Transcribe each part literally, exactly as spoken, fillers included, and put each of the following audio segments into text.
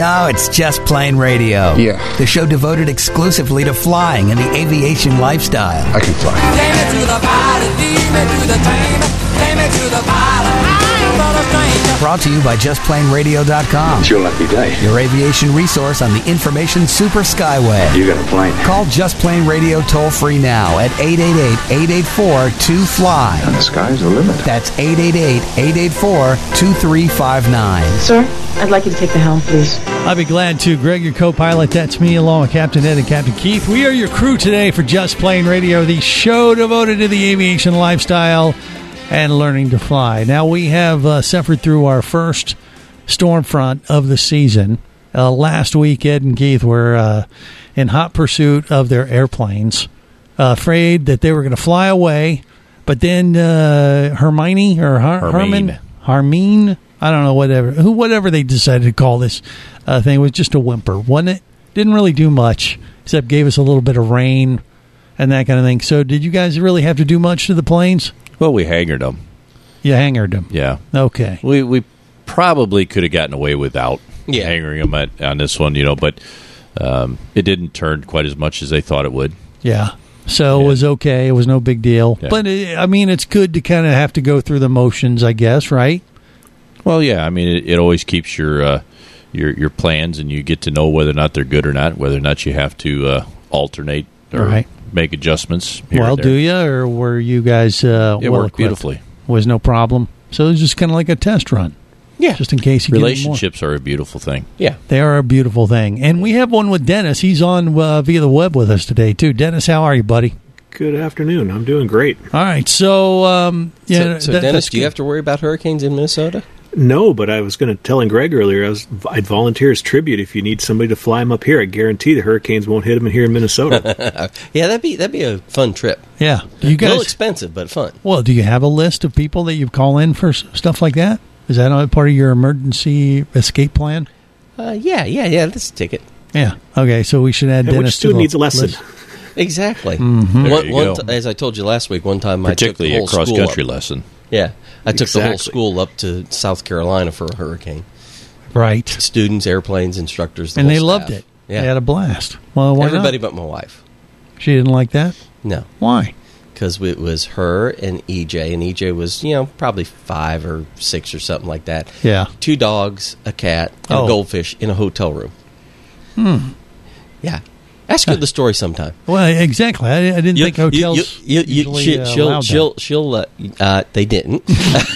No, it's Just Plain Radio. Yeah. The show devoted exclusively to flying and the aviation lifestyle. I can fly. Take me to the pilot, lead me to the train. Take me to the pilot, I'm not a stranger. Brought to you by just plain radio dot com. It's your lucky day. Your aviation resource on the information super skyway. You got a plane. Call Just Plain Radio toll free now at eight eight eight, eight eight four, two fly. And the sky's the limit. That's eight eight eight, eight eight four, two three five nine. Sir, I'd like you to take the helm, please. I'd be glad to. Greg, your co-pilot, that's me, along with Captain Ed and Captain Keith. We are your crew today for Just Plain Radio, the show devoted to the aviation lifestyle and learning to fly. Now, we have uh, suffered through our first storm front of the season. Uh, last week, Ed and Keith were uh, in hot pursuit of their airplanes, uh, afraid that they were going to fly away. But then uh, Hermione or Har- Herman, Harmine, I don't know, whatever, who, whatever they decided to call this uh, thing, was just a whimper, wasn't it? Didn't really do much, except gave us a little bit of rain and that kind of thing. So, did you guys really have to do much to the planes? Well, we hangared them. You hangared them. Yeah. Okay. We we probably could have gotten away without Yeah. hangering them at, on this one, you know, but um, it didn't turn quite as much as they thought it would. Yeah. So Yeah. it was okay. It was no big deal. Yeah. But, it, I mean, it's good to kind of have to go through the motions, I guess, right? Well, yeah. I mean, it, it always keeps your uh, your your plans, and you get to know whether or not they're good or not, whether or not you have to uh, alternate or Right. make adjustments. Here Well, and there. do you, or were you guys uh, It well worked equipped? beautifully. Was no problem. So it was just kind of like a test run. Yeah. Just in case you get more. Relationships are a beautiful thing. Yeah. They are a beautiful thing. And we have one with Dennis. He's on uh, via the web with us today, too. Dennis, how are you, buddy? Good afternoon. I'm doing great. All right. So, um, yeah. so, so that- Dennis, that's do you good. have to worry about hurricanes in Minnesota? No, but I was going to telling Greg earlier. I was I'd volunteer as tribute if you need somebody to fly them up here. I guarantee the hurricanes won't hit them here in Minnesota. Yeah, that'd be that'd be a fun trip. Yeah. Do you a little guys, expensive, but fun. well, do you have a list of people that you call in for s- stuff like that? Is that a part of your emergency escape plan? Uh, yeah, yeah, yeah. Let's take it. Yeah. Okay. So we should add And Dennis which to student the needs a lesson? list. Exactly. Mm-hmm. There One, you one go. t- as I told you last week, one time I took the Particularly a whole cross school country up. lesson. Yeah, I took the whole Exactly. school up to South Carolina for a hurricane. Right. Students, airplanes, instructors, the And whole they loved staff. it. Yeah, They had a blast. Well, why everybody not? but my wife. She didn't like that? No, Why? because it was her and E J, and E J was you know probably five or six or something like that. Yeah. Two dogs, a cat, and Oh. a goldfish in a hotel room. Hmm. Yeah, ask her the story sometime. Well, exactly. I, I didn't You- think you- hotels you- you- you- usually, she- uh, she'll allowed she'll that. she'll uh, uh, they didn't.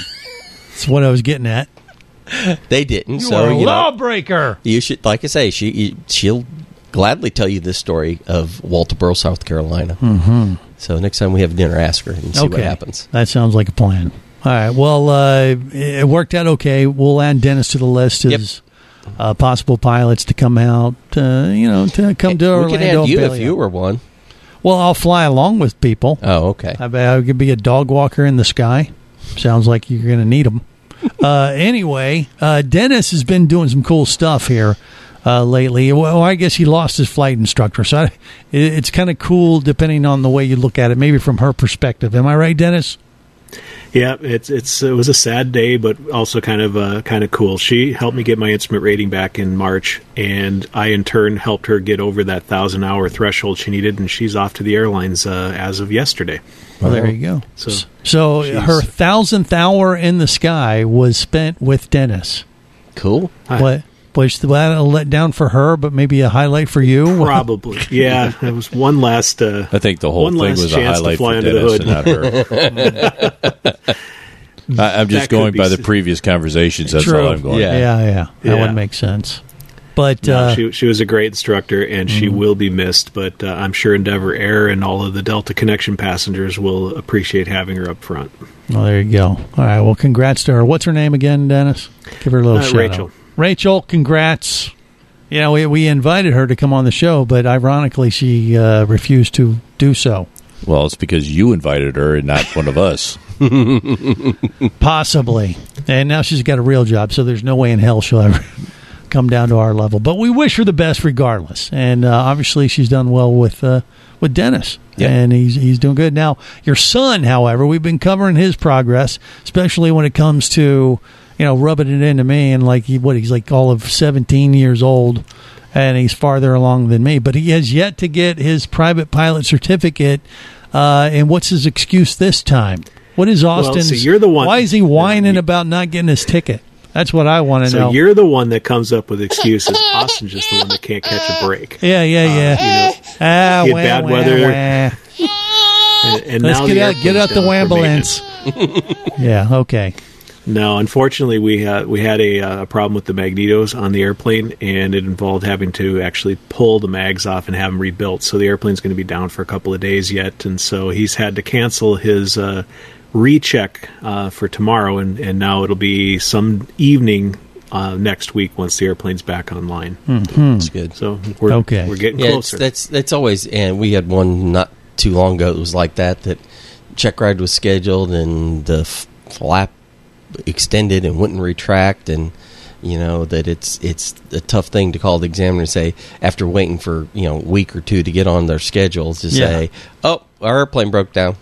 That's what I was getting at. They didn't. You so are a you know, lawbreaker. you should, like I say, she you, she'll gladly tell you this story of Walterboro, South Carolina. Mm-hmm. So next time we have dinner, ask her and see what happens. That sounds like a plan. All right. Well, uh, it worked out okay. We'll add Dennis to the list as uh, possible pilots to come out, uh, you know, to come to we Orlando. could add and you bail if you were one. Well, I'll fly along with people. Oh, okay. I bet I could be a dog walker in the sky. Sounds like you're going to need them. uh, anyway, uh, Dennis has been doing some cool stuff here uh, lately. Well, I guess he lost his flight instructor, so I, it, it's kind of cool depending on the way you look at it, maybe from her perspective. Am I right, Dennis? Yeah, it's it's it was a sad day, but also kind of uh, kind of cool. She helped me get my instrument rating back in March, and I in turn helped her get over that thousand hour threshold she needed, and she's off to the airlines uh, as of yesterday. Well, there you go. So, So she's- her thousandth hour in the sky was spent with Dennis. Cool. What was that a letdown for her, but maybe a highlight for you? Probably, yeah. It was one last. Uh, I think the whole one thing last was a chance to highlight fly for under Dennis the and not her. I, I'm just That could going be by the s- previous conversations. That's True. all I'm going. Yeah. Yeah, yeah, that Yeah. would make sense. But No, uh, she she was a great instructor, and she Mhm. will be missed. But uh, I'm sure Endeavor Air and all of the Delta Connection passengers will appreciate having her up front. well, there you go. All right. Well, congrats to her. What's her name again, Dennis? Give her a little Uh, shout Rachel. out. Rachel, congrats. You know, we, we invited her to come on the show, but ironically, she uh, refused to do so. Well, it's because you invited her and not one of us. Possibly. And now she's got a real job, so there's no way in hell she'll ever come down to our level. But we wish her the best regardless. And uh, obviously she's done well with uh, with Dennis. Yeah. And he's he's doing good. Now, your son, however, we've been covering his progress, especially when it comes to you know, rubbing it into me, and like he, what he's like all of seventeen years old, and he's farther along than me, but he has yet to get his private pilot certificate. Uh, and what's his excuse this time? What is Austin's? Well, so you're the one. Why is he whining about not getting his ticket? That's what I want to so know. So you're the one that comes up with excuses. Austin's just the one that can't catch a break. Yeah, yeah, yeah. Uh, you know, ah, he had wah, bad wah, weather. Wah. And, and Let's now get the out, get out the airplane's ambulance. Yeah, okay. No, unfortunately, we uh, we had a uh, problem with the magnetos on the airplane, and it involved having to actually pull the mags off and have them rebuilt. So the airplane's going to be down for a couple of days yet, and so he's had to cancel his uh, recheck uh, for tomorrow, and, and now it'll be some evening uh, next week once the airplane's back online. Mm-hmm. That's good. So we're okay. we're getting yeah, closer. It's, that's that's always, and we had one not too long ago. It was like that. That check ride was scheduled, and the f- flap extended and wouldn't retract, and you know that it's it's a tough thing to call the examiner and say after waiting for you know a week or two to get on their schedules to Yeah. say, oh, our airplane broke down.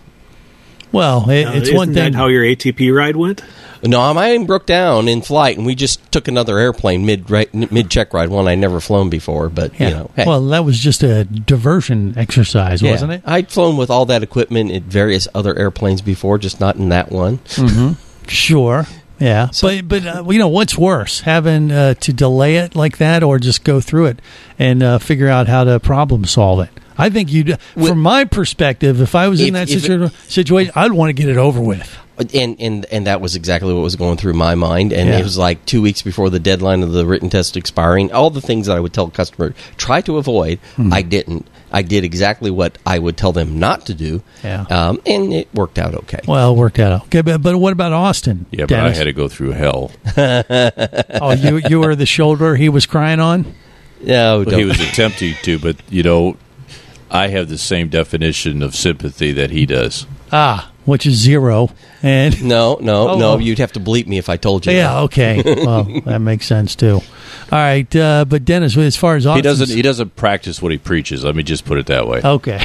Well, it, Now, it's isn't one thing. that how your A T P ride went? No, mine broke down in flight, and we just took another airplane mid mid check ride, one I'd never flown before. But yeah. you know, hey. Well, that was just a diversion exercise, Yeah. wasn't it? I'd flown with all that equipment at various other airplanes before, just not in that one. Sure. Yeah, but but uh, you know what's worse, having uh, to delay it like that, or just go through it and uh, figure out how to problem solve it. I think you, from my perspective, if I was in If- that if situ- it- situation, I'd want to get it over with. And, and and that was exactly what was going through my mind. And Yeah. it was like two weeks before the deadline of the written test expiring. All the things that I would tell a customer, try to avoid, Hmm. I didn't. I did exactly what I would tell them not to do. Yeah. Um, and it worked out okay. Well, it worked out. Okay, but, but what about Austin? Yeah, but I Dennis? had to go through hell. Oh, you you were the shoulder he was crying on? No, Well, don't. he was attempting to, but you know, I have the same definition of sympathy that he does. Ah, which is zero. And no, no, Oh, no. oh. You'd have to bleep me if I told you. yeah, that. okay. Well, that makes sense too. All right, uh, but Dennis, as far as He Austin's- doesn't. He doesn't practice what he preaches. Let me just put it that way. Okay.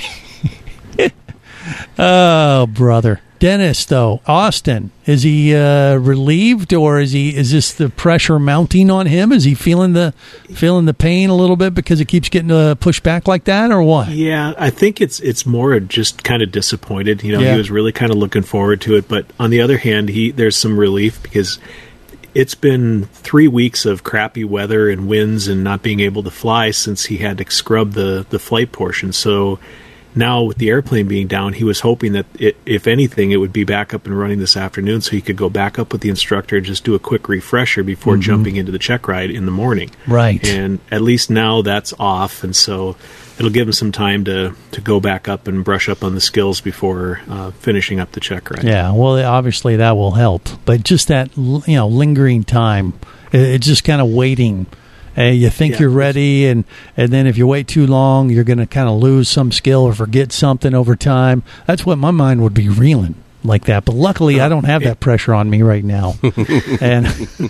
Oh, brother. Dennis, though, Austin, is he uh, relieved, or is he? Is this the pressure mounting on him? Is he feeling the feeling the pain a little bit because it keeps getting uh, pushed back like that, or what? Yeah, I think it's it's more just kind of disappointed. You know, Yeah. he was really kind of looking forward to it, but on the other hand, he there's some relief because it's been three weeks of crappy weather and winds and not being able to fly since he had to scrub the the flight portion. So now with the airplane being down, he was hoping that it, if anything, it would be back up and running this afternoon, so he could go back up with the instructor and just do a quick refresher before jumping into the check ride in the morning. Right. And at least now that's off, and so it'll give him some time to, to go back up and brush up on the skills before uh, finishing up the check ride. Yeah. Well, obviously that will help, but just that you know lingering time, it- it's just kind of waiting. Uh, you think Yeah. you're ready, and, and then if you wait too long, you're going to kind of lose some skill or forget something over time. That's what my mind would be reeling like that. But luckily, I don't have that pressure on me right now, and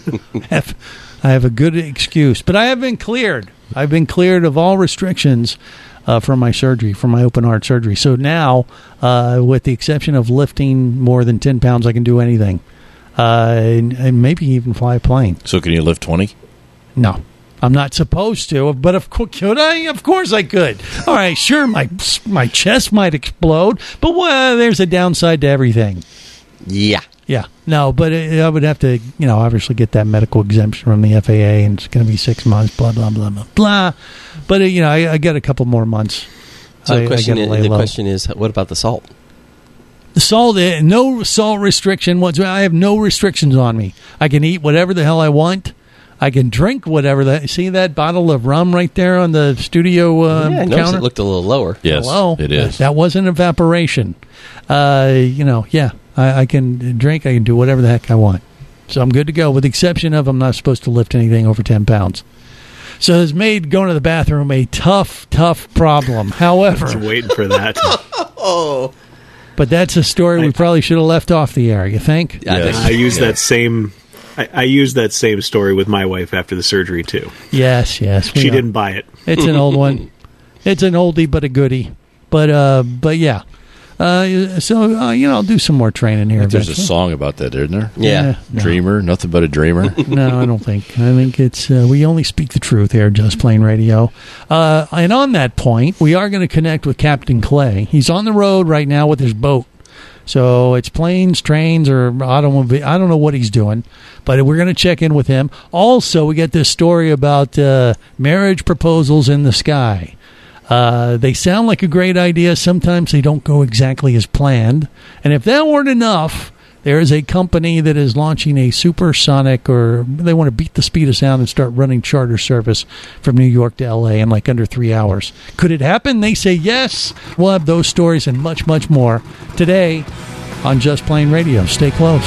have, I have a good excuse. But I have been cleared. I've been cleared of all restrictions uh, from my surgery, from my open heart surgery. So now, uh, with the exception of lifting more than ten pounds, I can do anything, uh, and, and maybe even fly a plane. So can you lift twenty? No. I'm not supposed to, but of course, could I? Of course I could. All right, sure, my my chest might explode, but well, there's a downside to everything. Yeah. Yeah, no, but it, I would have to, you know, obviously get that medical exemption from the F A A, and it's going to be six months, blah, blah, blah, blah, blah. But, uh, you know, I, I got a couple more months. So I, the question, I gotta is, lay the low. question is, what about the salt? The salt, uh, no salt restriction whatsoever. I have no restrictions on me. I can eat whatever the hell I want. I can drink whatever that. See that bottle of rum right there on the studio uh, yeah, I noticed counter? it looked a little lower. Yes, Hello? it is. That wasn't evaporation. Uh, you know, yeah, I, I can drink. I can do whatever the heck I want. So I'm good to go, with the exception of I'm not supposed to lift anything over ten pounds. So it's made going to the bathroom a tough, tough problem. I was However, waiting for that. but that's a story we probably should have left off the air, you think? I Yes. think- I used Yeah. that same. I, I used that same story with my wife after the surgery too. Yes, yes. we She know. didn't buy it. It's an old one. It's an oldie but a goodie. But uh, but yeah. Uh, so, uh, you know, I'll do some more training here. There's a eventually. song about that, isn't there? Yeah. no. Dreamer, nothing but a dreamer. No, I don't think. I think it's uh, we only speak the truth here, Just Plain Radio. Uh, and on that point, we are going to connect with Captain Clay. He's on the road right now with his boat. So it's planes, trains, or automobile. I don't know what he's doing, but we're going to check in with him. Also, we get this story about uh, marriage proposals in the sky. Uh, they sound like a great idea. Sometimes they don't go exactly as planned. And if that weren't enough, there is a company that is launching a supersonic, or they want to beat the speed of sound and start running charter service from New York to L A in like under three hours. Could it happen? They say yes. We'll have those stories and much, much more today on Just Plain Radio. Stay close.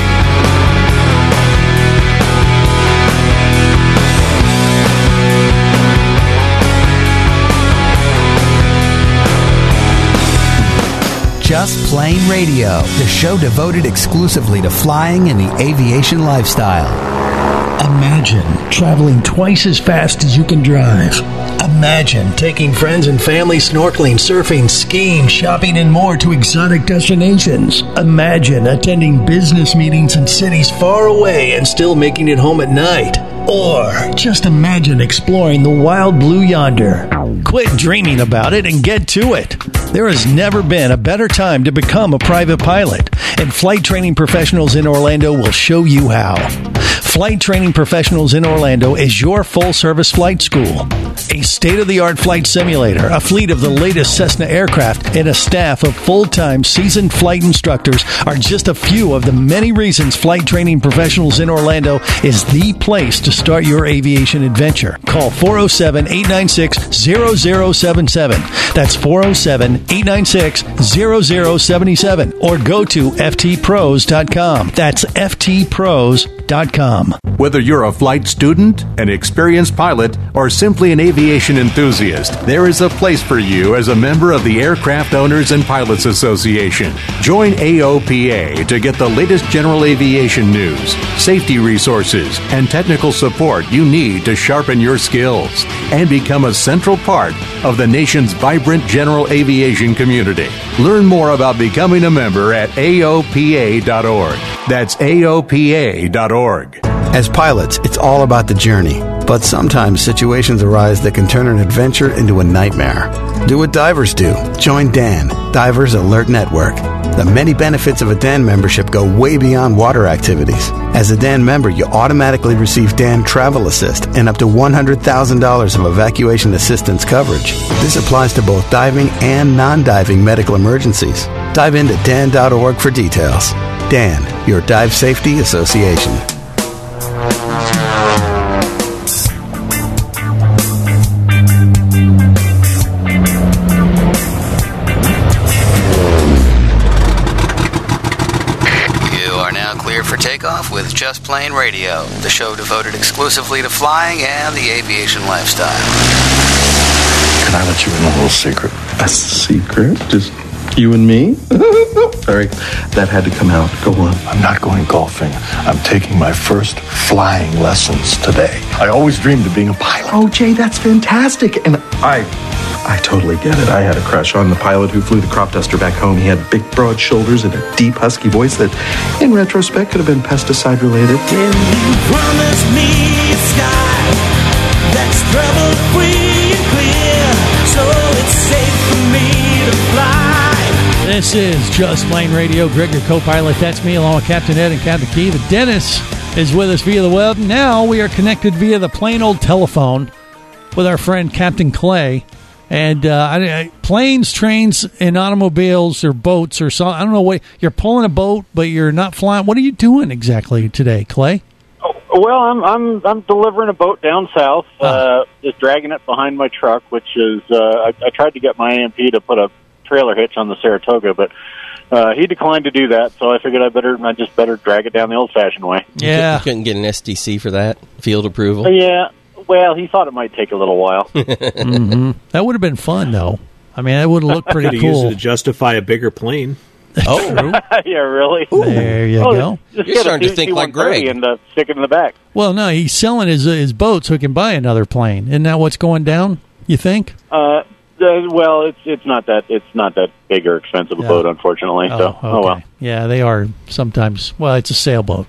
Just Plain Radio, the show devoted exclusively to flying and the aviation lifestyle. Imagine traveling twice as fast as you can drive. Imagine taking friends and family snorkeling, surfing, skiing, shopping, and more to exotic destinations. Imagine attending business meetings in cities far away and still making it home at night. Or just imagine exploring the wild blue yonder. Quit dreaming about it and get to it. There has never been a better time to become a private pilot, and Flight Training Professionals in Orlando will show you how. Flight Training Professionals in Orlando is your full-service flight school. A state-of-the-art flight simulator, a fleet of the latest Cessna aircraft, and a staff of full-time seasoned flight instructors are just a few of the many reasons Flight Training Professionals in Orlando is the place to start your aviation adventure. Call four oh seven, eight nine six, zero zero seven seven. That's four oh seven, eight nine six, zero zero seven seven. Or go to F T pros dot com. That's F T pros dot com. Whether you're a flight student, an experienced pilot, or simply an aviation enthusiast, there is a place for you as a member of the Aircraft Owners and Pilots Association. Join A O P A to get the latest general aviation news, safety resources, and technical support you need to sharpen your skills and become a central part of the nation's vibrant general aviation community. Learn more about becoming a member at A O P A dot org. That's A O P A dot org. As pilots, it's all about the journey. But sometimes situations arise that can turn an adventure into a nightmare. Do what divers do. Join D A N, Divers Alert Network. The many benefits of a D A N membership go way beyond water activities. As a D A N member, you automatically receive D A N Travel Assist and up to one hundred thousand dollars of evacuation assistance coverage. This applies to both diving and non-diving medical emergencies. Dive into D A N dot org for details. D A N, your Dive Safety Association. For takeoff with Just Plain Radio, the show devoted exclusively to flying and the aviation lifestyle. Can I let you in a little secret? A secret? Just you and me? Sorry, that had to come out. Go on. I'm not going golfing. I'm taking my first flying lessons today. I always dreamed of being a pilot. Oh, Jay, that's fantastic. And I... I totally get it. I had a crush on the pilot who flew the crop duster back home. He had big, broad shoulders and a deep, husky voice that, in retrospect, could have been pesticide-related. Can you promise me a sky that's trouble-free and clear, so it's safe for me to fly? This is Just Plain Radio. Greg, your co-pilot. That's me, along with Captain Ed and Captain Keith. Dennis is with us via the web. Now we are connected via the plain old telephone with our friend Captain Clay. And uh, I, I, planes, trains, and automobiles or boats or so. I don't know what you're pulling a boat, but you're not flying. What are you doing exactly today, Clay? Oh, well, I'm I'm I'm delivering a boat down south, uh, uh, just dragging it behind my truck, which is uh, I, I tried to get my A M P to put a trailer hitch on the Saratoga, but uh, he declined to do that. So I figured I better I just better drag it down the old-fashioned way. Yeah, you couldn't get an S D C for that field approval. Uh, yeah. Well, he thought it might take a little while. mm-hmm. That would have been fun, though. I mean, that would have looked pretty Could cool. Use it to justify a bigger plane. Oh, yeah, really? Ooh. There you oh, go. Just You're starting to think like Greg. And uh, stick it in the back. Well, no, he's selling his his boat so he can buy another plane. Isn't that what's going down, you think? Uh, Uh, well, it's it's not that it's not that big or expensive a Yeah. boat, unfortunately. Oh, so, okay. oh well. Yeah, they are sometimes. Well, it's a sailboat,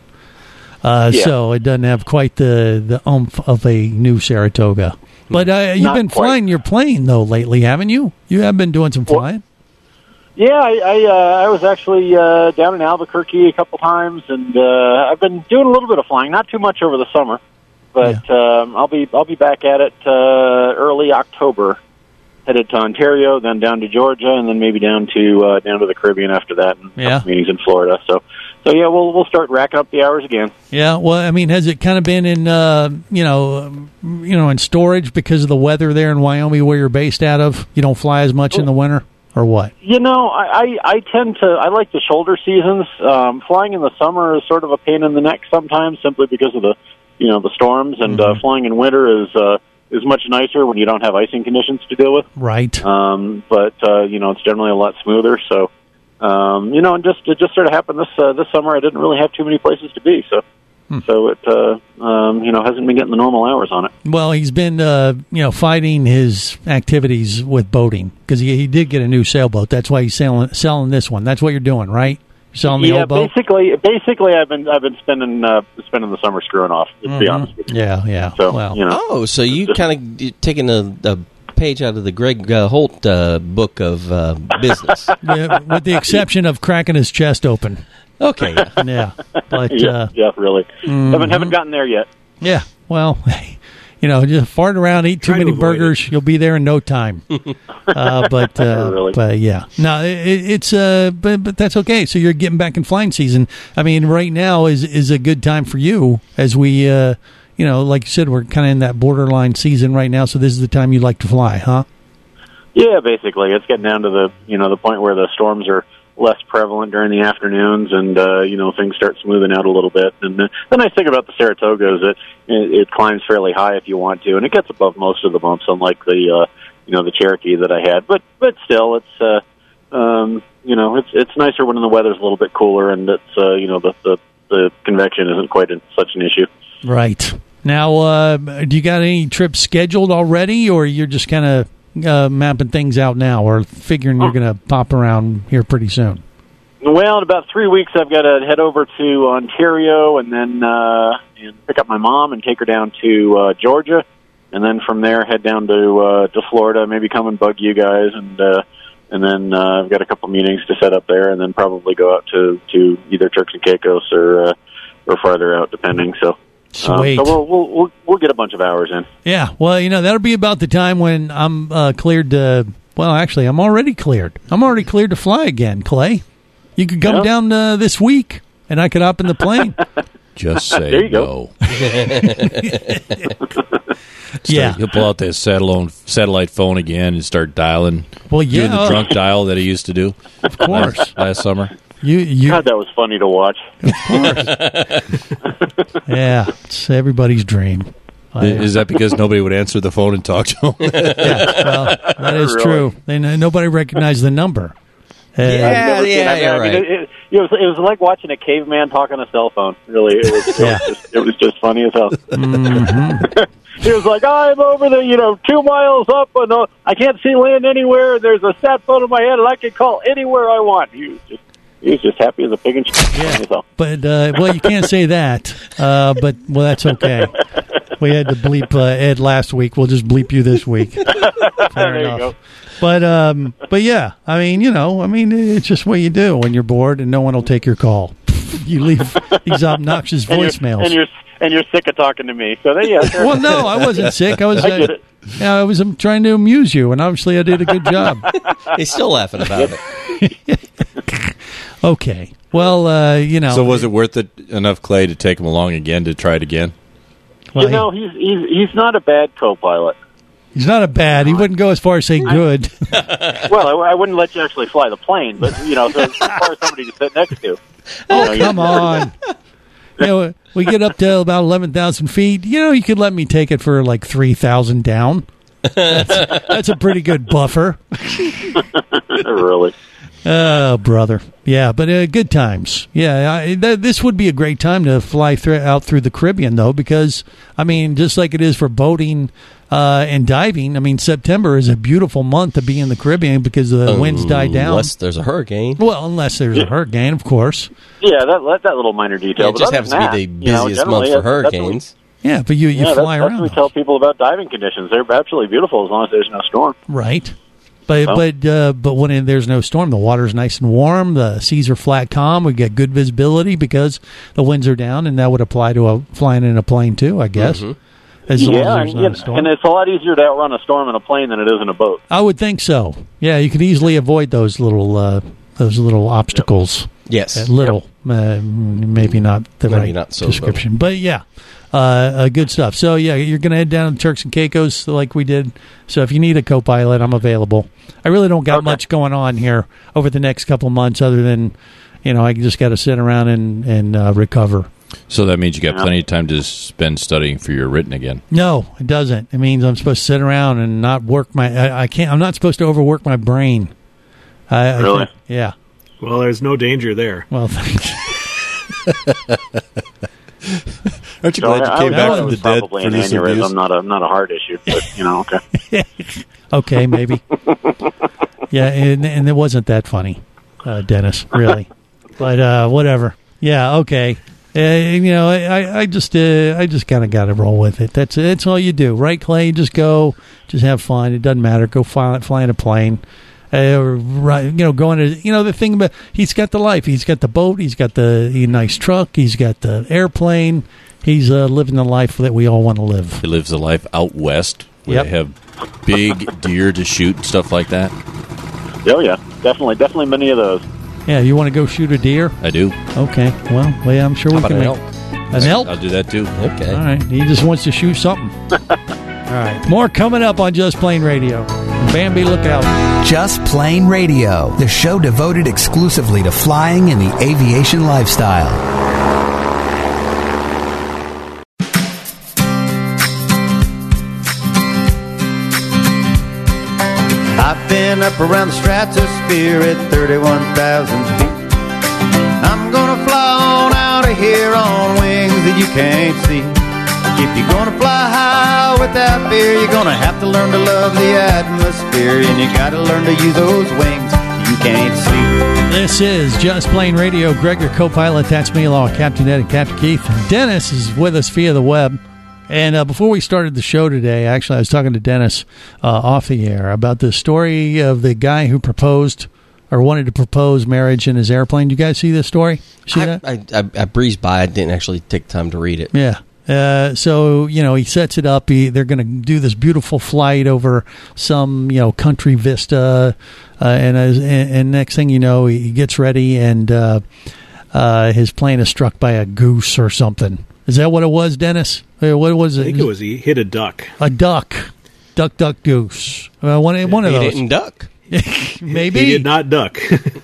uh, Yeah. so it doesn't have quite the the oomph of a new Saratoga. But uh, you've Not been quite. flying your plane though lately, haven't you? You have been doing some flying. Yeah, I I, uh, I was actually uh, down in Albuquerque a couple times, and uh, I've been doing a little bit of flying, not too much over the summer, but um, I'll be I'll be back at it uh, early October, headed to Ontario, then down to Georgia, and then maybe down to uh, down to the Caribbean after that, and Yeah. couple meetings in Florida. So, so yeah, we'll we'll start racking up the hours again. Yeah, well, I mean, has it kind of been in, uh, you know, um, you know, in storage because of the weather there in Wyoming, where you're based out of? You don't fly as much in the winter, or what? You know, I, I, I tend to, I like the shoulder seasons. Um, flying in the summer is sort of a pain in the neck sometimes simply because of the, you know, the storms, and uh, flying in winter is, uh, is much nicer when you don't have icing conditions to deal with. Right. Um, but, uh, you know, it's generally a lot smoother. So, um, you know, and just, it just sort of happened this, uh, this summer. I didn't really have too many places to be. So, so it, uh, um, you know, hasn't been getting the normal hours on it. Well, he's been, uh, you know, fighting his activities with boating because he, he did get a new sailboat. That's why he's selling selling this one. That's what you're doing, right? You're selling the yeah, old boat. basically, basically, I've been, I've been spending, uh, spending the summer screwing off. To be Mhm. honest with you. Yeah, yeah. So, well, you know, Oh, so you kind of taking a, a page out of the Greg uh, Holt uh, book of uh, business. yeah, with the exception of cracking his chest open. Okay. Yeah, but yeah, uh, yeah, really. mhm. Haven't haven't gotten there yet. yeah. Well, you know, just fart around, eat too Try to many avoid burgers, you'll be there in no time. uh, but uh, Really? but yeah, no, it, it's uh, but but that's okay. So you're getting back in flying season. I mean, right now is is a good time for you as we, uh, you know, like you said, we're kind of in that borderline season right now. So this is the time you like to fly, huh? Yeah, basically, it's getting down to the you know the point where the storms are less prevalent during the afternoons, and uh, you know things start smoothing out a little bit. And the, the nice thing about the Saratoga is that it, it climbs fairly high if you want to, and it gets above most of the bumps, unlike the uh, you know the Cherokee that I had. But but still, it's uh, um, you know it's it's nicer when the weather's a little bit cooler, and it's uh, you know the, the the convection isn't quite a, such an issue. Right. Now, uh, do you got any trips scheduled already, or you're just kind of uh, mapping things out now, or figuring you're going to pop around here pretty soon? Well, in about three weeks, I've got to head over to Ontario, and then uh, and pick up my mom and take her down to uh, Georgia, and then from there head down to uh, to Florida. Maybe come and bug you guys, and uh, and then uh, I've got a couple meetings to set up there, and then probably go out to, to either Turks and Caicos or uh, or farther out, depending. So. Sweet. Um, so we'll, we'll we'll we'll get a bunch of hours in. Yeah, well, you know, that'll be about the time when I'm uh, cleared to, well, actually, I'm already cleared. I'm already cleared to fly again, Clay. You could come Yeah. down uh, this week, and I could hop in the plane. Just say There you no. Yeah. He'll pull out that satellite satellite phone again and start dialing. Well, yeah. Doing the drunk dial that he used to do. Of course. Last, last summer. You, you, God, that was funny to watch. yeah, it's everybody's dream. I- Is that because nobody would answer the phone and talk to him? yeah, well, that is Really? true. They, nobody recognized the number. Uh, Yeah, I've never yeah, seen- I mean, you're I mean, right. it, it, it was it was like watching a caveman talk on a cell phone. Really, it was, it, Yeah. was, just, it was just funny as hell. mhm. He was like, "I'm over the you know two miles up, and uh, I can't see land anywhere. There's a sat phone in my head, and I can call anywhere I want." He was just he was just happy as a pig in shit. Yeah. But, uh, well, you can't say that. Uh, but, well, that's okay. We had to bleep uh, Ed last week. We'll just bleep you this week. Fair There you enough. go. But, um, but yeah, I mean, you know, I mean, it's just what you do when you're bored and no one will take your call. You leave these obnoxious And you're, voicemails. and you're and you're sick of talking to me. So there, yeah. Sure. Well, no, I wasn't sick. I was. I get uh, it. Yeah, I was um, trying to amuse you, and obviously I did a good job. He's still laughing about it. Okay. Well, uh, you know. So was it worth it enough, Clay, to take him along again to try it again? well, You know, he's he's he's not a bad co-pilot. he's not a bad. He wouldn't go as far as say good. Well, I, I wouldn't let you actually fly the plane, but you know, so as far as somebody to sit next to. Oh, You know, you- come on. You know, we get up to about eleven thousand feet. You know, you could let me take it for like three thousand down. That's, that's a pretty good buffer. Really. Oh, brother. Yeah, but uh, good times. Yeah, I, th- this would be a great time to fly th- out through the Caribbean, though, because, I mean, just like it is for boating uh, and diving, I mean, September is a beautiful month to be in the Caribbean because the winds die down. Unless there's a hurricane. Well, unless there's a hurricane, of course. Yeah, that that little minor detail. Yeah, it but just other happens than to that, be the you know, busiest generally, month for that's- that's what we- hurricanes. Yeah, but you, you yeah, fly that's, around. That's what we tell people about diving conditions. They're absolutely beautiful as long as there's no storm. Right. But So? but uh, but when there's no storm, the water's nice and warm. The seas are flat, calm. We get good visibility because the winds are down, and that would apply to a, flying in a plane too, I guess. Mhm. As long yeah, as there's and, not yeah, a storm. and it's a lot easier to outrun a storm in a plane than it is in a boat. I would think so. Yeah, you could easily avoid those little uh, those little obstacles. Yes. Uh, little, uh, maybe not the Maybe right not so description, but yeah, uh, uh, good stuff. So yeah, you're going to head down to Turks and Caicos like we did. So if you need a co-pilot, I'm available. I really don't got much going on here over the next couple of months, other than you know I just got to sit around and and uh, recover. So that means you got plenty of time to spend studying for your written again. No, it doesn't. It means I'm supposed to sit around and not work my. I, I can't. I'm not supposed to overwork my brain. I, I Really? think- yeah. Well, there's no danger there. Well, thanks. Aren't you So glad I- you I came would back say it from the was dead probably for an this aneurysm, abuse? not a not a heart issue, but you know, okay. Okay, maybe. Yeah, and, and it wasn't that funny, uh, Dennis, really. But uh, whatever. Yeah, okay. Uh, you know, I, I just uh, I just kind of got to roll with it. That's that's all you do, right, Clay? Just go, just have fun. It doesn't matter. Go fly, fly in a plane. Uh, right, you know, going to you know the thing about he's got the life. He's got the boat. He's got the he, nice truck. He's got the airplane. He's uh, living the life that we all want to live. He lives the life out west where Yep. they have big deer to shoot and stuff like that. Oh yeah, definitely, definitely many of those. Yeah, you want to go shoot a deer? I do. Okay. Well, well yeah, I'm sure we How can about make an an elk. I'll do that too. Okay. All right. He just wants to shoot something. All right. More coming up on Just Plain Radio. Bambi, look out. Just Plain Radio, the show devoted exclusively to flying and the aviation lifestyle. I've been up around the stratosphere at thirty-one thousand feet. I'm gonna fly on out of here on wings that you can't see. If you're gonna fly high without fear, you're gonna have to learn to love the atmosphere, and you gotta learn to use those wings you can't see. This is Just Plain Radio. Greg, your co-pilot. That's me, along with Captain Ed and Captain Keith. And Dennis is with us via the web. And uh, before we started the show today, actually, I was talking to Dennis uh, off the air about the story of the guy who proposed or wanted to propose marriage in his airplane. Do you guys see this story? See I, that? I, I, I breezed by. I didn't actually take time to read it. Yeah. Uh, so, you know, he sets it up. He, they're going to do this beautiful flight over some, you know, country vista. Uh, and, as, and, and next thing you know, he gets ready and uh, uh, his plane is struck by a goose or something. Is that what it was, Dennis? Uh, What was it? I think it was he hit a duck. A duck. Duck, duck, goose. Uh, one, one of He those. didn't duck. Maybe. He did not duck.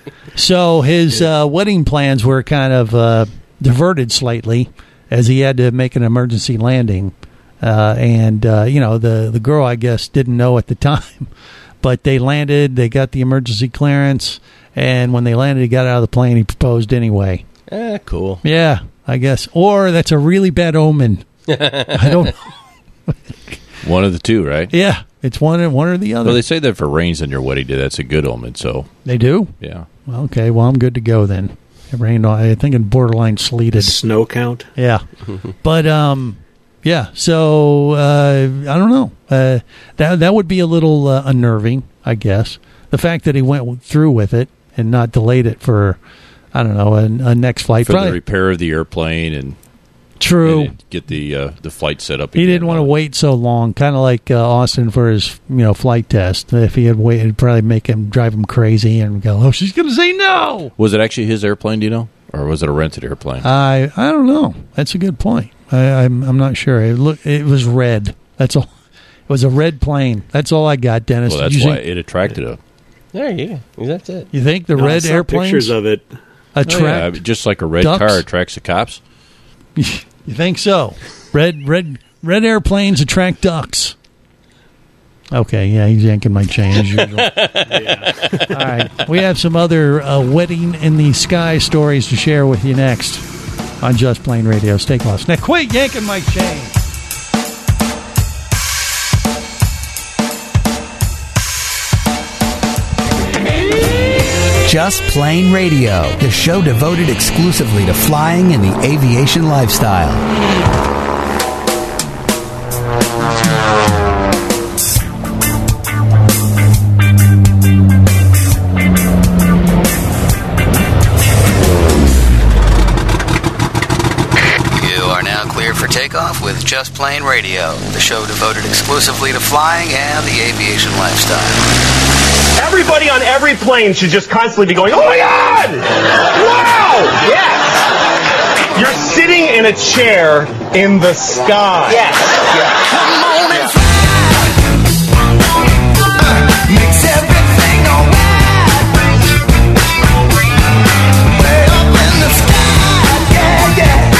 So his uh, wedding plans were kind of uh, diverted slightly as he had to make an emergency landing. Uh, and, uh, you know, the, the girl, I guess, didn't know at the time. But they landed, they got the emergency clearance, and when they landed, he got out of the plane, he proposed anyway. Eh, cool. Yeah, I guess. Or that's a really bad omen. I don't know. One of the two, right? Yeah, it's one, one or the other. Well, they say that if it rains on your wedding day, that's a good omen. So They do? yeah. Well, okay, well, I'm good to go then. It rained, I think, in borderline sleeted. Snow count. Yeah. But, um, yeah, so uh, I don't know. Uh, that that would be a little uh, unnerving, I guess. The fact that he went through with it and not delayed it for, I don't know, a, a next flight. For Probably, the repair of the airplane and true. and get the uh, the flight set up. He again. didn't want to wait so long, kind of like uh, Austin for his you know flight test. If he had waited, it'd probably make him drive him crazy and go, "Oh, she's going to say no." Was it actually his airplane? Do you know, or was it a rented airplane? I I don't know. That's a good point. I, I'm I'm not sure. It look it was red. That's all. It was a red plane. That's all I got, Dennis. Well, Did that's you why think, it attracted a. There you go. That's it. you think the No, I red saw airplanes pictures of it. attract? Oh, yeah, I mean, just like a red ducks? car attracts the cops. You think so? Red red red airplanes attract ducks. Okay, yeah, he's yanking my chain as usual. yeah. All right, we have some other uh, wedding in the sky stories to share with you next on Just Plain Radio. Stay close. Now, quit yanking my chain. Just Plain Radio, the show devoted exclusively to flying and the aviation lifestyle. For takeoff with Just Plain Radio, the show devoted exclusively to flying and the aviation lifestyle. Everybody on every plane should just constantly be going, oh my God! Wow! Yes! You're sitting in a chair in the sky. Yes. yes. Come on and fly. Makes everything alright. Way up in the sky. Yeah, yeah.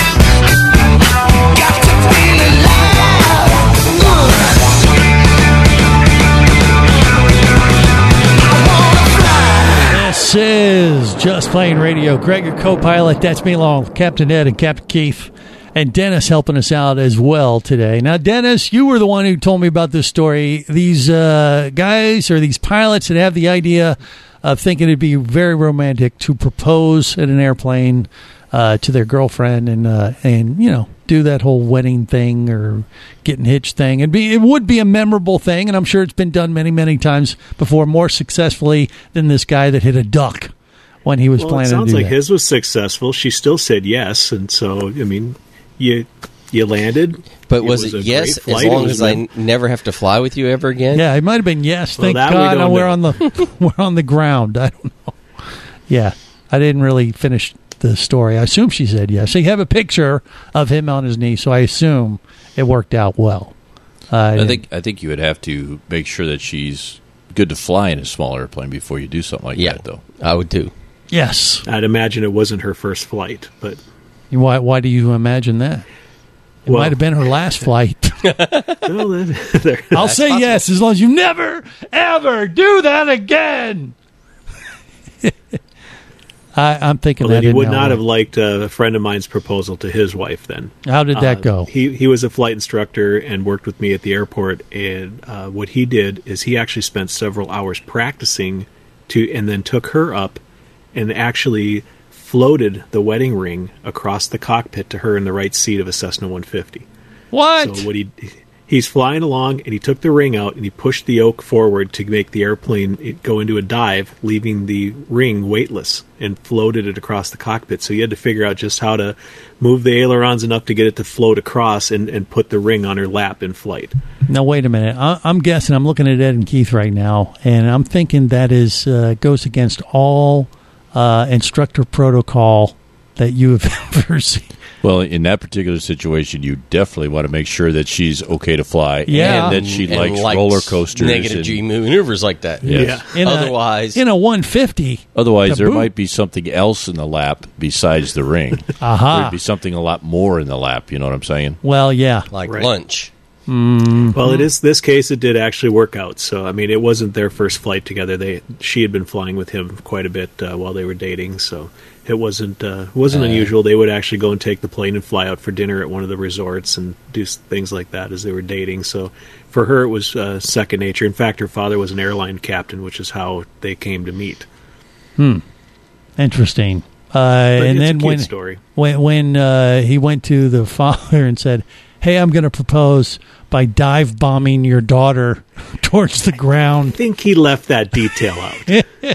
This is Just Plain Radio. Greg, your co-pilot. That's me along with Captain Ed and Captain Keith. And Dennis helping us out as well today. Now, Dennis, you were the one who told me about this story. These uh, guys or these pilots that have the idea of thinking it'd be very romantic to propose at an airplane uh, to their girlfriend and, uh, and you know, do that whole wedding thing or getting hitched thing. It'd be, it would be a memorable thing, and I'm sure it's been done many, many times before, more successfully than this guy that hit a duck when he was well, planning it sounds to do like that. His was successful. She still said yes, and so, I mean, you you landed. But was it, was it yes, as long as I n- never have to fly with you ever again? Yeah, it might have been yes. Well, Thank that we God don't we're know. on the we're on the ground. I don't know. Yeah, I didn't really finish the story. I assume she said yes. So you have a picture of him on his knee, so I assume it worked out well. Uh, I think I think you would have to make sure that she's good to fly in a small airplane before you do something like yeah, that, though. I would too. Yes. I'd imagine it wasn't her first flight, but Why, why do you imagine that? It Well- might have been her last flight. well, then, there- I'll say yes as long as you never, ever do that again. I, I'm thinking well, that then he in would L A. not have liked uh, a friend of mine's proposal to his wife then. How did that Uh, go? He he was a flight instructor and worked with me at the airport. And uh, what he did is he actually spent several hours practicing to, and then took her up and actually floated the wedding ring across the cockpit to her in the right seat of a Cessna one fifty. What? So what he he's flying along and he took the ring out and he pushed the yoke forward to make the airplane go into a dive, leaving the ring weightless, and floated it across the cockpit. So you had to figure out just how to move the ailerons enough to get it to float across and, and put the ring on her lap in flight. Now, wait a minute. I, I'm guessing. I'm looking at Ed and Keith right now, and I'm thinking that is uh, goes against all uh, instructor protocol that you have ever seen. Well, in that particular situation, you definitely want to make sure that she's okay to fly, Yeah. and that she And likes likes roller coasters, negative and- G maneuvers like that. Yes. In a- Otherwise, in a one fifty. Otherwise, to there boot. might be something else in the lap besides the ring. Aha. There'd be something a lot more in the lap. You know what I'm saying? Well, yeah. like Right. lunch. Mm. Well, it is this case. It did actually work out. So I mean, it wasn't their first flight together. They she had been flying with him quite a bit uh, while they were dating. So it wasn't uh, wasn't Uh. unusual. They would actually go and take the plane and fly out for dinner at one of the resorts and do s- things like that as they were dating. So for her, it was uh, second nature. In fact, her father was an airline captain, which is how they came to meet. Hmm. Interesting. Uh, But and it's a then cute when story. when when uh, he went to the father and said, "Hey, I'm going to propose by dive bombing your daughter towards the I ground." think he left that detail out.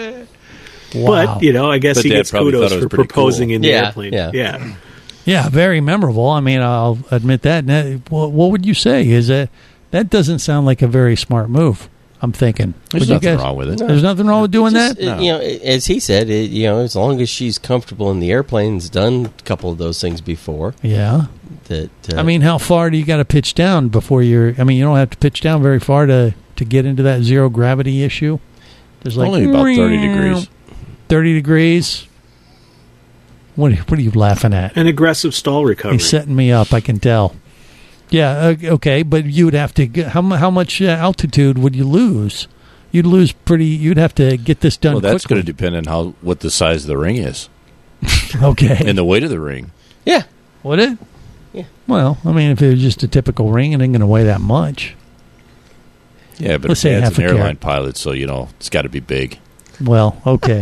Wow. But you know, I guess But he Dad gets probably kudos thought it was for pretty proposing cool. in the Yeah, airplane. yeah. yeah. Yeah, very memorable. I mean, I'll admit that. Now, what, what would you say? Is that that doesn't sound like a very smart move? I'm thinking. There's Would you nothing guys- wrong with it. There's nothing wrong with doing Just, that. uh, You know, as he said, it, you know, as long as she's comfortable in the airplane's done a couple of those things before. Yeah. That uh, I mean, how far do you got to pitch down before you're? I mean, you don't have to pitch down very far to to get into that zero gravity issue. There's like Only about thirty degrees. Thirty degrees. What? are- What are you laughing at? An aggressive stall recovery. He's setting me up. I can tell. Yeah, uh, okay, but you would have to. Get, how mu- how much uh, altitude would you lose? You'd lose pretty. You'd have to get this done. Well, that's quickly. going to depend on how what the size of the ring is. Okay. And the weight of the ring. Yeah. Would it? Yeah. Well, I mean, if it was just a typical ring, it ain't going to weigh that much. Yeah, but Let's say it's half an a airline carat. pilot, so you know it's got to be big. Well, okay.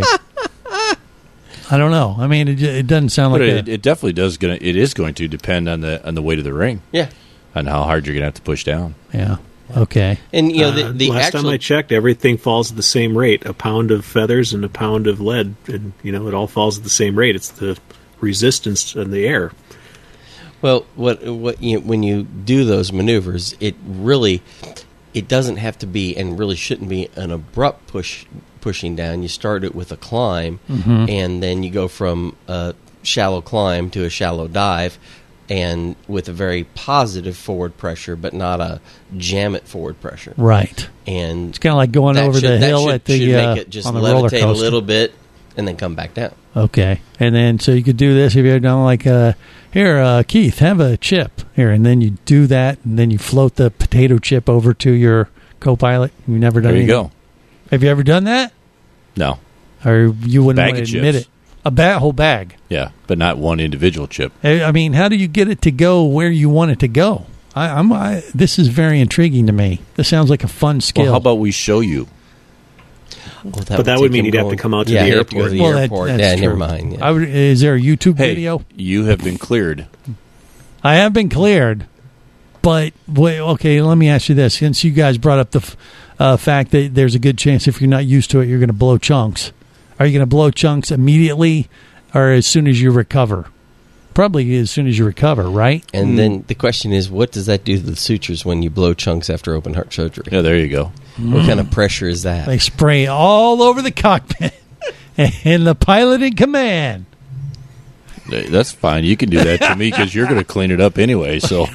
I don't know. I mean, it, it doesn't sound But like it, a, it definitely does. Gonna it is going to depend on the on the weight of the ring. Yeah. On how hard you're going to have to push down. Yeah. Okay. And you know the, Uh, the last actual time I checked, everything falls at the same rate: a pound of feathers and a pound of lead, and you know it all falls at the same rate. It's the resistance in the air. Well, what what you, when you do those maneuvers, it really it doesn't have to be, and really shouldn't be, an abrupt push pushing down. You start it with a climb, Mhm. and then you go from a shallow climb to a shallow dive, and with a very positive forward pressure, but not a jam it forward pressure. Right. And It's kind of like going that over should- the that hill should- at the should uh, make it just on the roller levitate coaster. a little bit, and then come back down. Okay, and then so you could do this if you're done like uh, here, uh, Keith, have a chip here, and then you do that, and then you float the potato chip over to your co-pilot. You've never done. There you anything? go. Have you ever done that? No. Or you wouldn't Bag want of to admit chips. it? A ba- whole bag. Yeah, but not one individual chip. I I mean, how do you get it to go where you want it to go? I, I'm. I, this is very intriguing to me. This sounds like a fun skill. Well, how about we show you? Well, But that would mean you'd have to come out to yeah, the you have to go airport. to the Well, that- airport. that's yeah, true. never mind. Yeah. I would, is there a YouTube Hey, video? you have been cleared. I have been cleared, but wait, okay. Let me ask you this: since you guys brought up the f- uh, fact that there's a good chance if you're not used to it, you're going to blow chunks. Are you going to blow chunks immediately, or as soon as you recover? Probably as soon as you recover, right? And then the question is, what does that do to the sutures when you blow chunks after open heart surgery? Yeah, there you go. What kind of pressure is that? They spray all over the cockpit and the pilot in command. Hey, that's fine. You can do that to me because you're going to clean it up anyway. So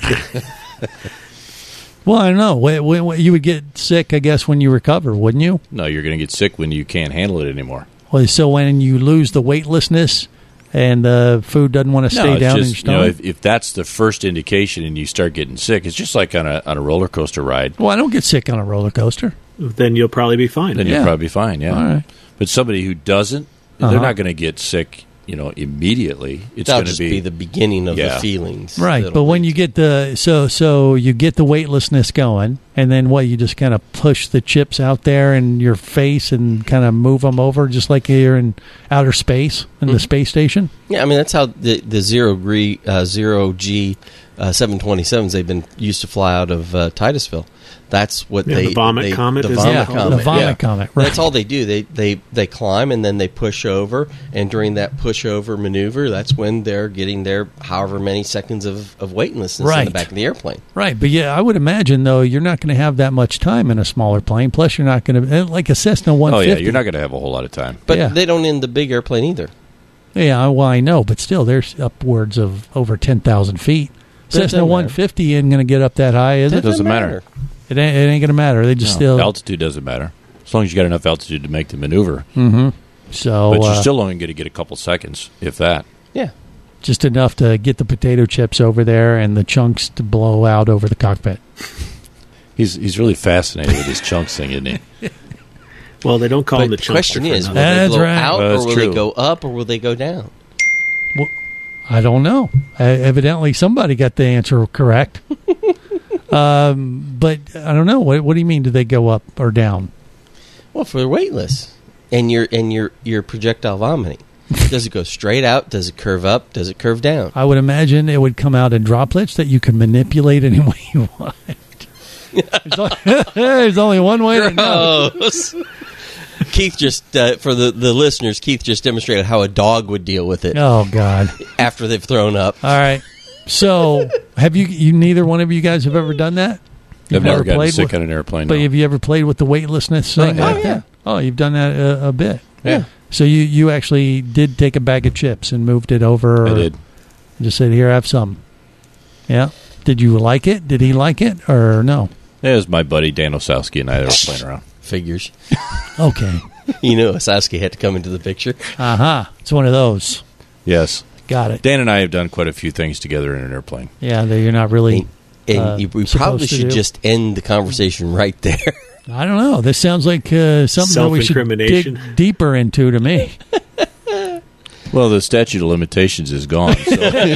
Well, I don't know. Wh- wh- wh- You would get sick, I guess, when you recover, wouldn't you? no, you're going to get sick when you can't handle it anymore. Well, so when you lose the weightlessness and the food doesn't want to No, stay it's down in your just, you know, stomach. if, if that's the first indication and you start getting sick, it's just like on a on a roller coaster ride. Well, I don't get sick on a roller coaster. Then you'll probably be fine. Then Yeah. you'll probably be fine. Yeah. All right. But somebody who doesn't, Uh-huh. they're not going to get sick, you know, immediately. It's That'll going to just be, be the beginning of Yeah. the feelings. Right, that'll but when lead you get the so so you get the weightlessness going, and then what? You just kind of push the chips out there in your face and kind of move them over, just like you're in outer space in the space station. Yeah, I mean that's how the the zero G uh, zero G uh, seven twenty-sevens they've been used to fly out of uh, Titusville. That's what Yeah, they the Vomit they, Comet The is vomit Yeah, comet. the vomit yeah. comet, right. That's all they do. They they they climb and then they push over, and during that push over maneuver, that's when they're getting their however many seconds of, of weightlessness in Right. the back of the airplane. Right, but yeah, I would imagine though you're not going to have that much time in a smaller plane. Plus, you're not going to like a Cessna one oh fifty. yeah, you're not going to have a whole lot of time. But Yeah. they don't in the big airplane either. Yeah, well, I know, but still, there's upwards of over ten thousand feet. But it Cessna doesn't one fifty isn't going to get up that high, is it? Doesn't matter. It ain't, it ain't going to matter. They just No, still. altitude doesn't matter as long as you got enough altitude to make the maneuver. Mm-hmm. So, But you're uh, still only going to get a couple seconds, if that. Yeah. just enough to get the potato chips over there and the chunks to blow out over the cockpit. He's he's really fascinated with this chunks thing, isn't he? Well, they don't call But them the the chunks. question they're is, for will nothing. they That's blow right. out, Well, or that's will true. they go up, or will they go down? I don't know. Uh, evidently, somebody got the answer correct. um, but I don't know. What, what do you mean? Do they go up or down? Well, if they're weightless, and your and your your projectile vomiting, does it go straight out? Does it curve up? Does it curve down? I would imagine it would come out in droplets that you can manipulate any way you want. There's only, there's only one way to know. Gross. Keith just, uh, for the, the listeners, Keith just demonstrated how a dog would deal with it Oh, God. after they've thrown up. All right. So, have you, you, neither one of you guys have ever done that? You've I've never gotten played sick with- on an airplane. But no. have you ever played with the weightlessness thing? yeah. like Oh, that? yeah. Oh, you've done that a, a bit. Yeah. So you, you actually did take a bag of chips and moved it over. I or did. Just said, here, have some. Yeah. Did you like it? Did he like it or no? It was my buddy Dan Osowski and I that were playing around. Figures. Okay. You know, Osowski had to come into the picture. Uh-huh. It's one of those. Yes. Got it. Dan and I have done quite a few things together in an airplane. Yeah, that you're not really And uh, you, we supposed probably to should do. just end the conversation right there. I don't know. This sounds like uh, something that we should Self-incrimination. dig deeper into to me. Well, the statute of limitations is gone. So.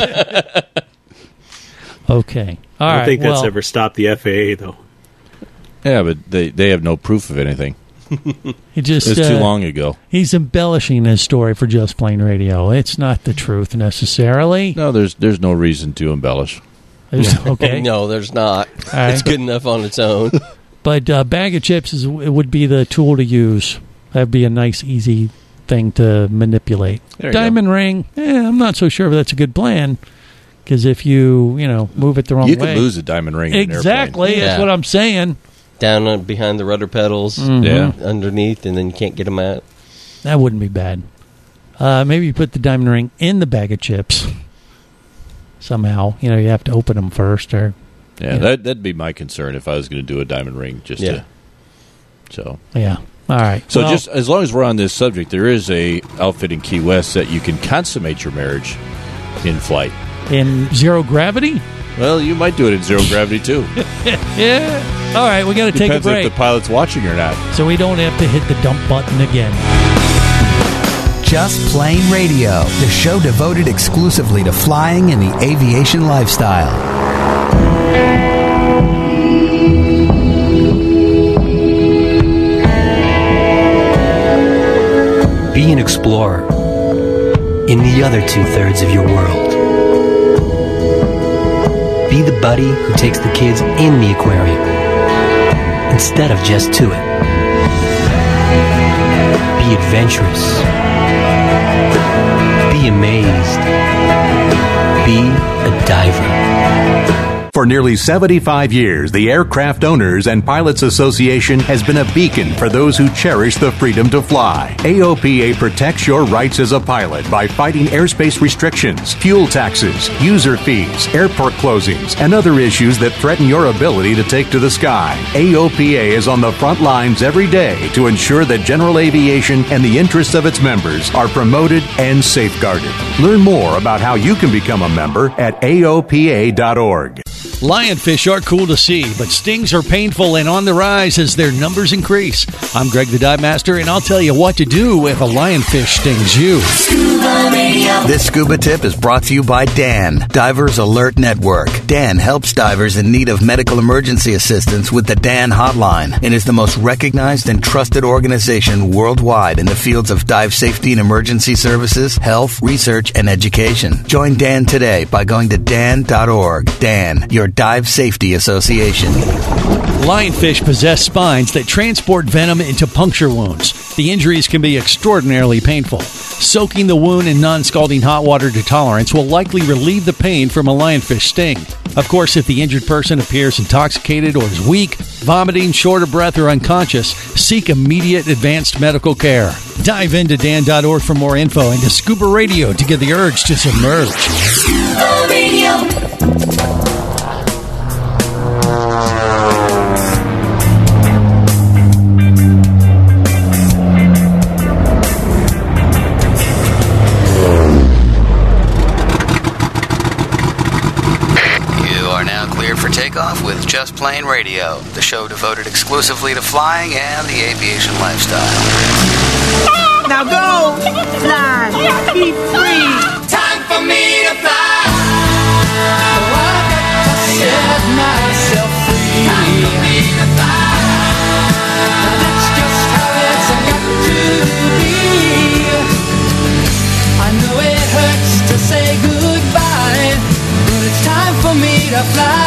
Okay. All I don't right. think that's well, ever stopped the F A A, though. Yeah, but they, they have no proof of anything. He just, it's too uh, long ago. He's embellishing his story for Just Plain Radio. It's not the truth necessarily. No, there's there's no reason to embellish. There's- okay. No, there's not. All right. It's good enough on its own. But uh, bag of chips is it would be the tool to use. That'd be a nice, easy thing to manipulate. There you Diamond ring, eh, I'm not so sure if that's a good plan. Because if you, you know, move it the wrong You way. could lose a diamond ring in an Exactly. airplane. That's Yeah. what I'm saying. Down uh, behind the rudder pedals, Mhm. Yeah. underneath, and then you can't get them out. That wouldn't be bad. Uh, maybe you put the diamond ring in the bag of chips. Somehow. You know, you have to open them first. or Yeah, Yeah. That, that'd be my concern if I was going to do a diamond ring. Just Yeah. to, so. Yeah. All right. So Well, just as long as we're on this subject, there is a outfit in Key West that you can consummate your marriage in flight. in zero gravity? Well, you might do it in zero gravity too. Yeah. All right. We got to take a Depends if break. the pilot's watching or not. So we don't have to hit the dump button again. Just Plain Radio, the show devoted exclusively to flying and the aviation lifestyle. Be an explorer in the other two-thirds of your world. Be the buddy who takes the kids in the aquarium instead of just to it. Be adventurous. Be amazed. Be a diver. For nearly seventy-five years, the Aircraft Owners and Pilots Association has been a beacon for those who cherish the freedom to fly. A O P A protects your rights as a pilot by fighting airspace restrictions, fuel taxes, user fees, airport closings, and other issues that threaten your ability to take to the sky. A O P A is on the front lines every day to ensure that general aviation and the interests of its members are promoted and safeguarded. Learn more about how you can become a member at A O P A dot org. Lionfish are cool to see, but stings are painful and on the rise as their numbers increase. I'm Greg the Dive Master, and I'll tell you what to do if a lionfish stings you. Scuba Radio. This scuba tip is brought to you by Dan, Divers Alert Network. Dan helps divers in need of medical emergency assistance with the Dan Hotline and is the most recognized and trusted organization worldwide in the fields of dive safety and emergency services, health, research, and education. Join Dan today by going to dan dot org. Dan, your Dive Safety Association. Lionfish possess spines that transport venom into puncture wounds. The injuries can be extraordinarily painful. Soaking the wound in non-scalding hot water to tolerance will likely relieve the pain from a lionfish sting. Of course, if the injured person appears intoxicated or is weak, vomiting, short of breath, or unconscious, seek immediate advanced medical care. Dive into dan dot org for more info and to Scuba Radio to get the urge to submerge. Scuba Radio. For takeoff with Just Plain Radio, the show devoted exclusively to flying and the aviation lifestyle. Now go, fly, be free. Time for me to fly. Oh, I got to set myself free. Time for me to fly. Now that's just how it's got to be. I know it hurts to say goodbye, but it's time for me to fly.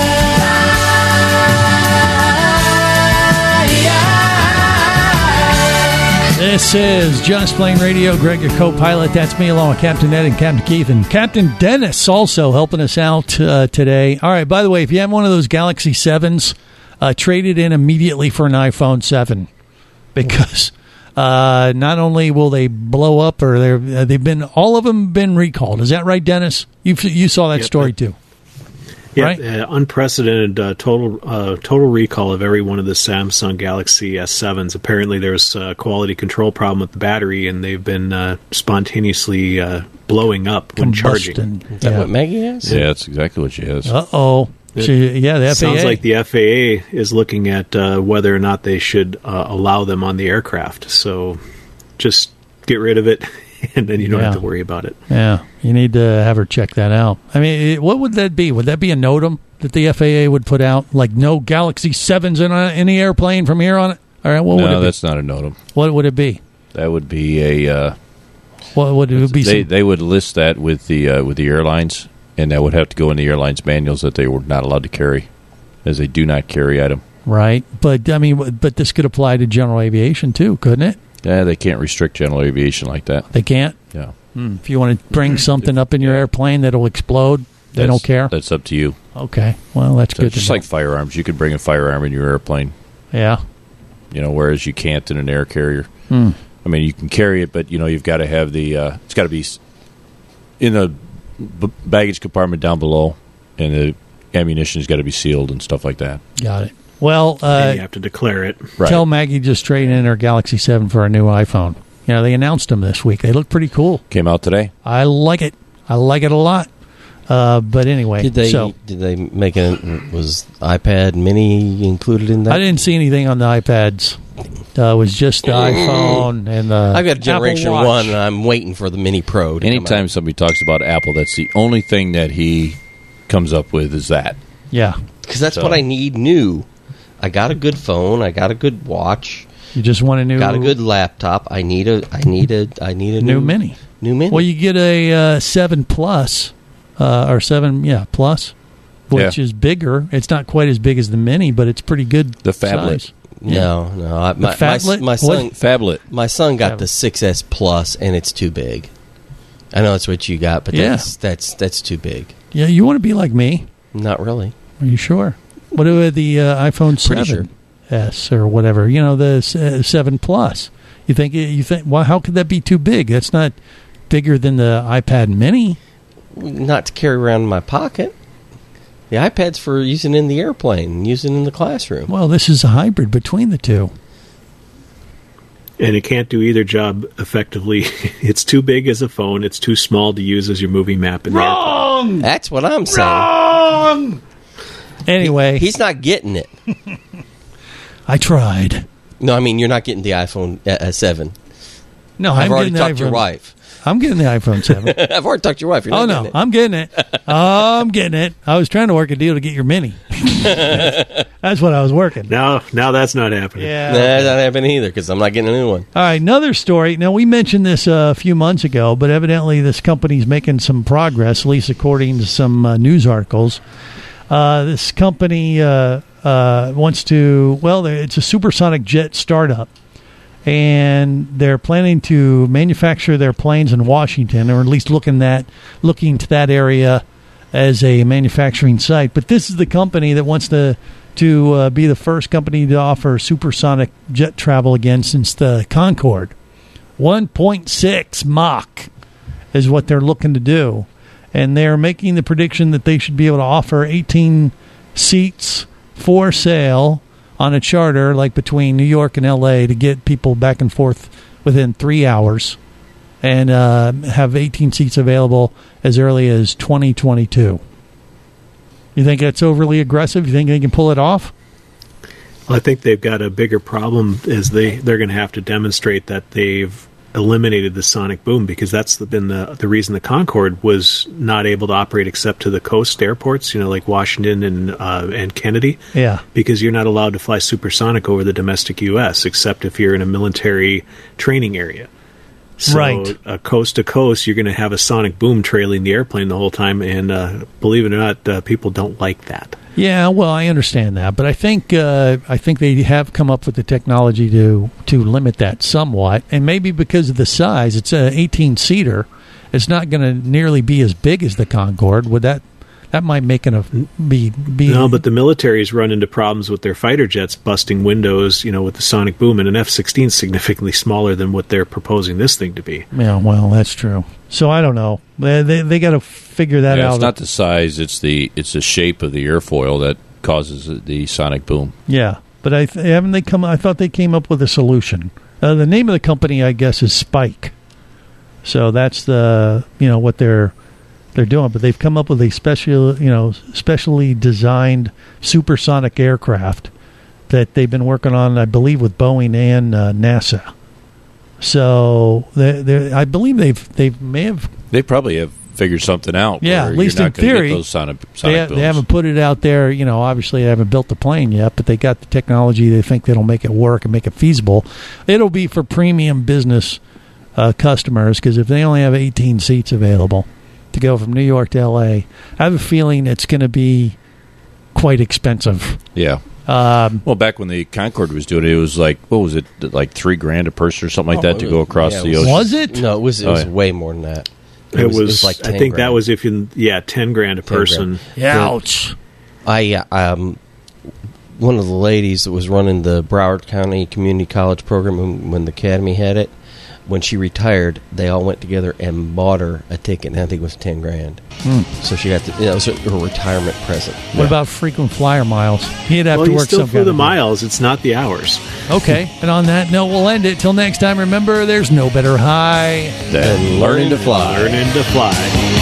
This is Just Plain Radio. Greg, your co-pilot. That's me along with Captain Ed and Captain Keith. And Captain Dennis also helping us out uh, today. All right, by the way, if you have one of those Galaxy sevens, uh, trade it in immediately for an iPhone seven. Because uh, not only will they blow up, or they're, uh, they've been, all of them been recalled. Is that right, Dennis? You you saw that Yep. story too. Yeah, right? uh, unprecedented uh, total uh, total recall of every one of the Samsung Galaxy S sevens. Apparently, there's a quality control problem with the battery, and they've been uh, spontaneously uh, blowing up when charging. Combustion. Is that Yeah. what Maggie has? Yeah, that's exactly what she has. Uh-oh. It She- yeah, the F A A. sounds like the F A A is looking at uh, whether or not they should uh, allow them on the aircraft. So just get rid of it, and then you don't Yeah. have to worry about it. Yeah, you need to have her check that out. I mean, it, what would that be? Would that be a NOTAM that the F A A would put out? Like no Galaxy sevens in a, any airplane from here on it? All right, what would no, it be? that's not a NOTAM. What would it be? That would be a. Uh, What would it be? they some- they would list that with the uh, with the airlines, and that would have to go in the airlines manuals that they were not allowed to carry, as they do not carry item. Right, but I mean, but this could apply to general aviation too, couldn't it? Yeah, they can't restrict general aviation like that. They can't. Yeah, Hmm. If you want to bring something up in your airplane that'll explode, they That's- don't care. That's up to you. Okay, well, that's So good. just to know. like firearms, you can bring a firearm in your airplane. Yeah. You know, whereas you can't in an air carrier. Hmm. I mean, you can carry it, but you know, you've got to have the. Uh, it's got to be s- in the b- baggage compartment down below, and the ammunition's got to be sealed and stuff like that. Got it. Well, uh, and you have to declare it. Right. tell Maggie just trade in her Galaxy seven for a new iPhone. You know, they announced them this week. They look pretty cool. Came out today. I like it. I like it a lot. Uh, but anyway, Did they so did they make it? Was iPad Mini included in that? I didn't see anything on the iPads. Uh, it was just the iPhone and the I've got Generation Apple Watch. One, and I'm waiting for the Mini Pro. To Anytime come out. somebody talks about Apple, that's the only thing that he comes up with is that. Yeah, because that's So- what I need new. I got a good phone. I got a good watch. You just want a new, got a good laptop. I need a. I need a. I need a new new, Mini. New Mini. Well, you get a uh, seven Plus uh, or seven, yeah, Plus, which Yeah. is bigger. It's not quite as big as the Mini, but it's pretty good. The phablet. size. No, no. I, my, my, phablet? my son, What? Phablet. my son got the six S Plus, and it's too big. I know that's what you got, but Yeah. that's that's that's too big. Yeah, you want to be like me? Not really. Are you sure? What about the uh, iPhone Pretty seven S or whatever? You know, the uh, seven Plus. You think you think? Well, how could that be too big? That's not bigger than the iPad Mini. Not to carry around in my pocket. The iPad's for using in the airplane, using in the classroom. Well, this is a hybrid between the two. And it can't do either job effectively. It's too big as a phone. It's too small to use as your movie map. In the airplane. Wrong. That's what I'm saying. Wrong. Anyway, He's not getting it. I tried. No, I mean you're not getting the iPhone uh, seven. No, I've I'm already getting the talked to your iPhone- wife. I'm getting the iPhone seven. I've already talked to your wife. You're not Oh no, getting it. I'm getting it. I'm getting it. I was trying to work a deal to get your Mini. That's what I was working. Now, now that's not happening. Yeah. Nah, that's not happening either because I'm not getting a new one. All right, another story. Now, we mentioned this uh, a few months ago, but evidently this company's making some progress, at least according to some uh, news articles. Uh, this company uh, uh, wants to, well, it's a supersonic jet startup, and they're planning to manufacture their planes in Washington, or at least looking that looking to that area as a manufacturing site. But this is the company that wants to to uh, be the first company to offer supersonic jet travel again since the Concorde. one point six Mach is what they're looking to do. And they're making the prediction that they should be able to offer eighteen seats for sale on a charter like between New York and L A to get people back and forth within three hours and uh, have eighteen seats available as early as twenty twenty-two. You think that's overly aggressive? You think they can pull it off? I think they've got a bigger problem is they, they're going to have to demonstrate that they've eliminated the sonic boom, because that's the, been the the reason the Concorde was not able to operate except to the coast airports, you know, like Washington and uh, and Kennedy. Yeah. Because you're not allowed to fly supersonic over the domestic U S except if you're in a military training area. So, Right. uh, coast to coast, you're going to have a sonic boom trailing the airplane the whole time, and uh, believe it or not, uh, people don't like that. Yeah, well, I understand that, but I think uh, I think they have come up with the technology to to limit that somewhat, and maybe because of the size, it's an eighteen seater. It's not going to nearly be as big as the Concorde. Would that that might make it a be be? No, but the military's run into problems with their fighter jets busting windows, you know, with the sonic boom, and an F sixteen is significantly smaller than what they're proposing this thing to be. Yeah, well, that's true. So I don't know. They they, they got to figure that Yeah, out. it's not the size; it's the it's the shape of the airfoil that causes the sonic boom. Yeah, but I th- haven't they come. I thought they came up with a solution. Uh, the name of the company, I guess, is Spike. So that's the you know what they're they're doing, but they've come up with a special, you know, specially designed supersonic aircraft that they've been working on, I believe, with Boeing and uh, NASA. So they, they, I believe they've they may have they probably have figured something out. Yeah, where at least you're in not gonna theory, get those sonic, they, sonic ha- bills. they haven't put it out there. You know, obviously they haven't built the plane yet, but they got the technology. They think that'll make it work and make it feasible. It'll be for premium business uh, customers, because if they only have eighteen seats available to go from New York to L A, I have a feeling it's going to be quite expensive. Yeah. Um, well, back when the Concorde was doing it, it was like, what was it, like three grand a person or something like Oh, that to go across yeah, the it ocean? Was it? No, it was. It Oh, was yeah. way more than that. It, was, it was like I ten think that grand. was if you, yeah, ten grand a ten person. grand. Ouch. I uh, um, one of the ladies that was running the Broward County Community College program when, when the academy had it, when she retired, they all went together and bought her a ticket, and I think it was ten grand. Hmm. So she got the, you know, it was her, her retirement present. What about frequent flyer miles? He'd have well, to you work still some flew kind the of miles. It's not the hours. Okay, and on that note, we'll end it. Till next time, remember, there's no better high than learning to fly. Learning to fly.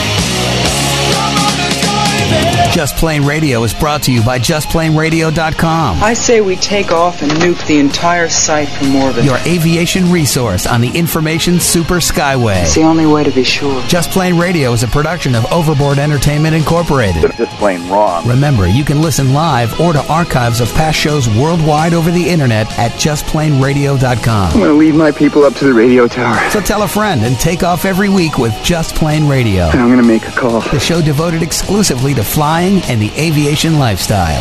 Just Plain Radio is brought to you by just plain radio dot com. I say we take off and nuke the entire site from orbit. Your aviation resource on the information super skyway. It's the only way to be sure. Just Plain Radio is a production of Overboard Entertainment Incorporated. Just plain wrong. Remember, you can listen live or to archives of past shows worldwide over the internet at just plain radio dot com. I'm going to leave my people up to the radio tower. So tell a friend and take off every week with Just Plain Radio. I'm going to make a call. The show devoted exclusively to flying and the aviation lifestyle.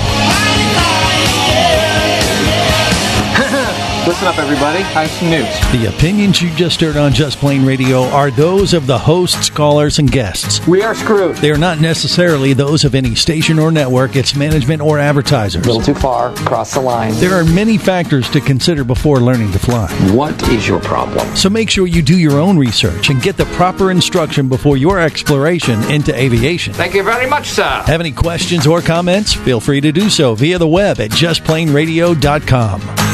Listen up, everybody. I have some news. The opinions you just heard on Just Plain Radio are those of the hosts, callers, and guests. We are screwed. They are not necessarily those of any station or network, its management, or advertisers. A little too far. Cross the line. There are many factors to consider before learning to fly. What is your problem? So make sure you do your own research and get the proper instruction before your exploration into aviation. Thank you very much, sir. Have any questions or comments? Feel free to do so via the web at just plain radio dot com.